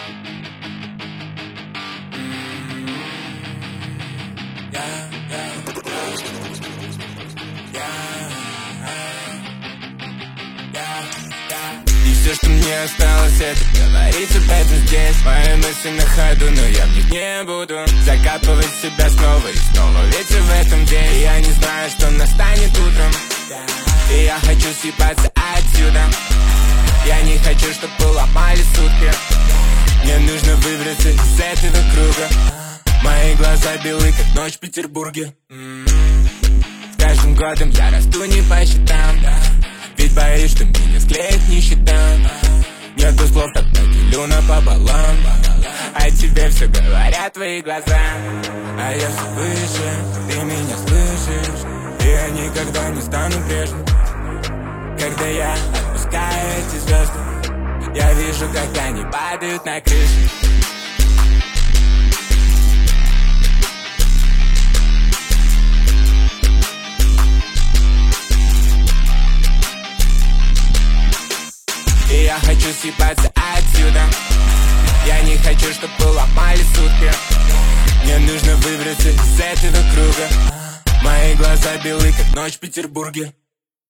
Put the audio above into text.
И все, что мне осталось, это говорить об этом здесь. Мои мысли на ходу, но я в них не буду закапывать себя снова и снова. Ведь в этом день я не знаю, что настанет утром. И я хочу съебаться отсюда. Я не хочу, чтобы ломали сутки. Мне нужно выбраться из этого круга. Мои глаза белы, как ночь в Петербурге. С каждым годом я расту не по счетам. Ведь боюсь, что меня склеит нищета. Нету слов, тогда делю напополам. А тебе все говорят твои глаза. А я все выше, ты меня слышишь. И я никогда не стану прежним. Когда я отпускаю эти звезды, я вижу, как они падают на крышу. И я хочу съебаться отсюда. Я не хочу, чтобы ломали сутки. Мне нужно выбраться из этого круга. Мои глаза белы, как ночь в Петербурге.